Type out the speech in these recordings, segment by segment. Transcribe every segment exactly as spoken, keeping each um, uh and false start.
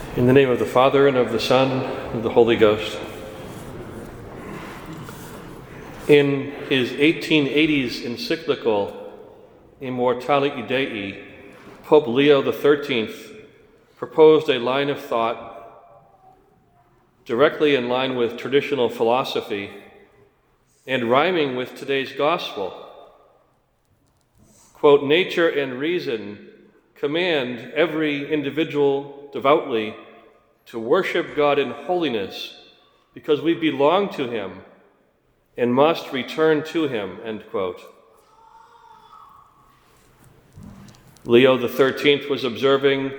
In the name of the Father, and of the Son, and of the Holy Ghost. In his eighteen eighties encyclical, Immortality Dei, Pope Leo the thirteenth proposed a line of thought directly in line with traditional philosophy and rhyming with today's gospel. Quote, "Nature and reason command every individual devoutly to worship God in holiness because we belong to him and must return to him," end quote. Leo the thirteenth was observing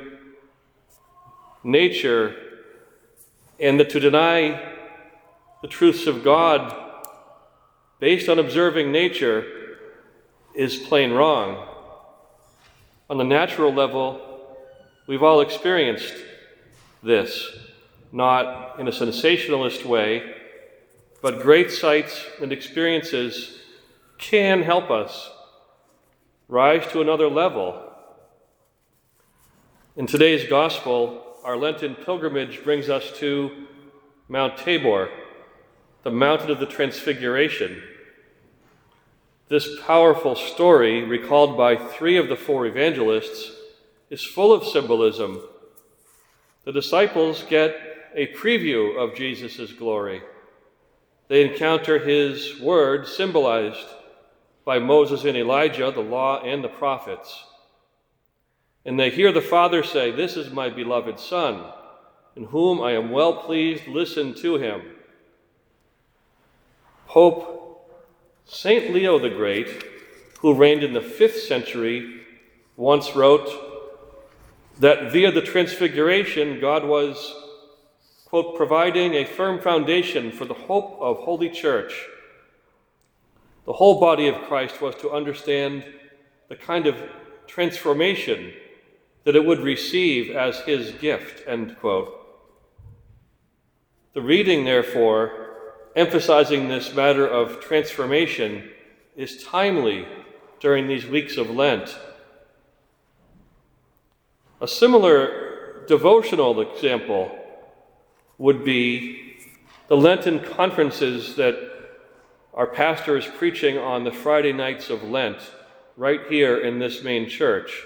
nature, and that to deny the truths of God based on observing nature is plain wrong. On the natural level, we've all experienced this, not in a sensationalist way, but great sights and experiences can help us rise to another level. In today's gospel, our Lenten pilgrimage brings us to Mount Tabor, the mountain of the Transfiguration. This powerful story, recalled by three of the four evangelists, is full of symbolism. The disciples get a preview of Jesus' glory. They encounter his word symbolized by Moses and Elijah, the law and the prophets. And they hear the Father say, "This is my beloved Son, in whom I am well pleased. Listen to him." Pope Saint Leo the Great, who reigned in the fifth century, once wrote that via the Transfiguration, God was, quote, providing a firm foundation for the hope of Holy Church. The whole body of Christ was to understand the kind of transformation that it would receive as his gift, end quote. The reading, therefore, emphasizing this matter of transformation is timely during these weeks of Lent. A similar devotional example would be the Lenten conferences that our pastor is preaching on the Friday nights of Lent right here in this main church.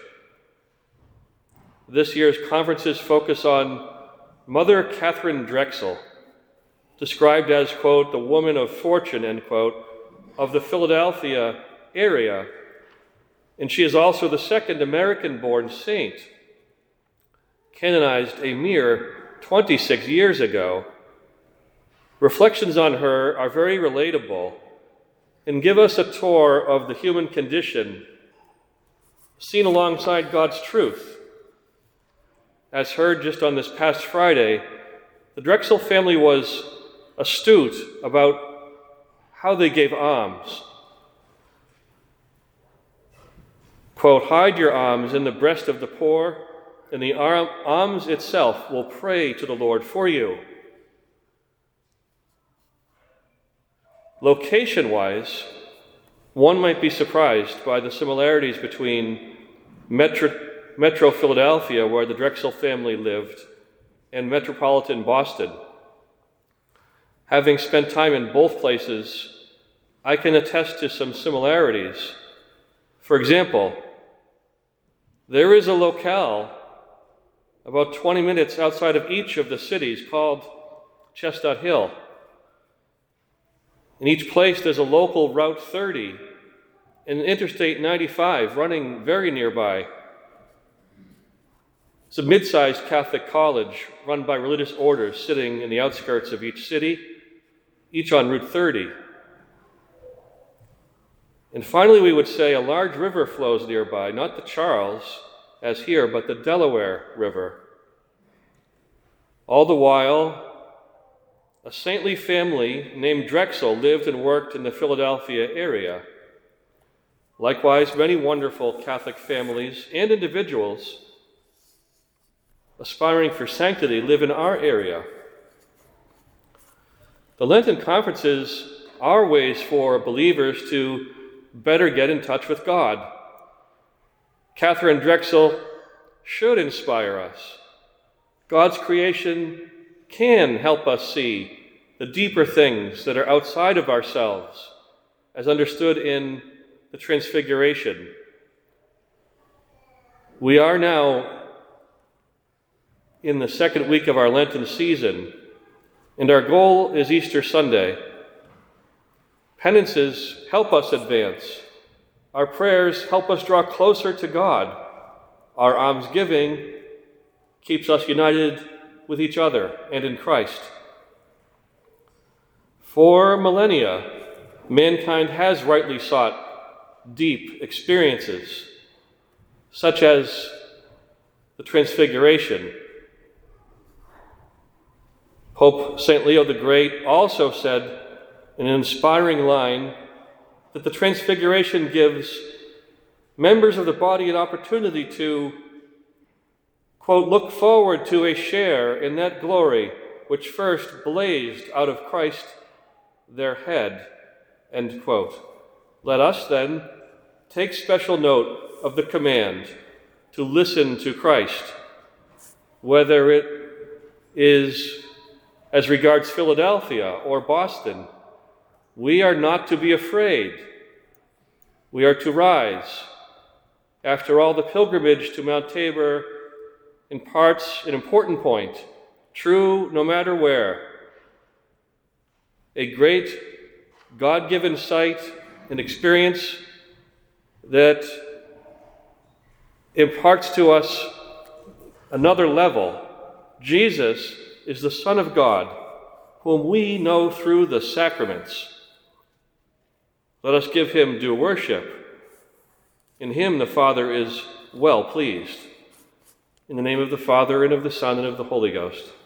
This year's conferences focus on Mother Catherine Drexel, described as, quote, the woman of fortune, end quote, of the Philadelphia area. And she is also the second American-born saint, canonized a mere twenty-six years ago. Reflections on her are very relatable and give us a tour of the human condition seen alongside God's truth. As heard just on this past Friday, the Drexel family was astute about how they gave alms. Quote, "Hide your alms in the breast of the poor, and the alms itself will pray to the Lord for you." Location-wise, one might be surprised by the similarities between Metro, Metro Philadelphia, where the Drexel family lived, and metropolitan Boston. Having spent time in both places, I can attest to some similarities. For example, there is a locale about twenty minutes outside of each of the cities called Chestnut Hill. In each place, there's a local Route thirty and Interstate ninety-five running very nearby. It's a mid-sized Catholic college run by religious orders sitting in the outskirts of each city, each on Route thirty. And finally, we would say a large river flows nearby, not the Charles, as here, but the Delaware River. All the while, a saintly family named Drexel lived and worked in the Philadelphia area. Likewise, many wonderful Catholic families and individuals aspiring for sanctity live in our area. The Lenten conferences are ways for believers to better get in touch with God. Catherine Drexel should inspire us God's creation can help us see the deeper things that are outside of ourselves, as understood in the Transfiguration. We are now in the second week of our Lenten season, and our goal is Easter Sunday. Penances help us advance. Our prayers help us draw closer to God. Our almsgiving keeps us united with each other and in Christ. For millennia, mankind has rightly sought deep experiences, such as the Transfiguration. Pope Saint Leo the Great also said in an inspiring line that the Transfiguration gives members of the body an opportunity to, quote, look forward to a share in that glory which first blazed out of Christ their head, end quote. Let us then take special note of the command to listen to Christ, whether it is as regards Philadelphia or Boston. We are not to be afraid. We are to rise. After all, the pilgrimage to Mount Tabor imparts an important point, true no matter where. A great God-given sight and experience that imparts to us another level. Jesus is the Son of God, whom we know through the sacraments. Let us give him due worship. In him the Father is well pleased. In the name of the Father, and of the Son, and of the Holy Ghost.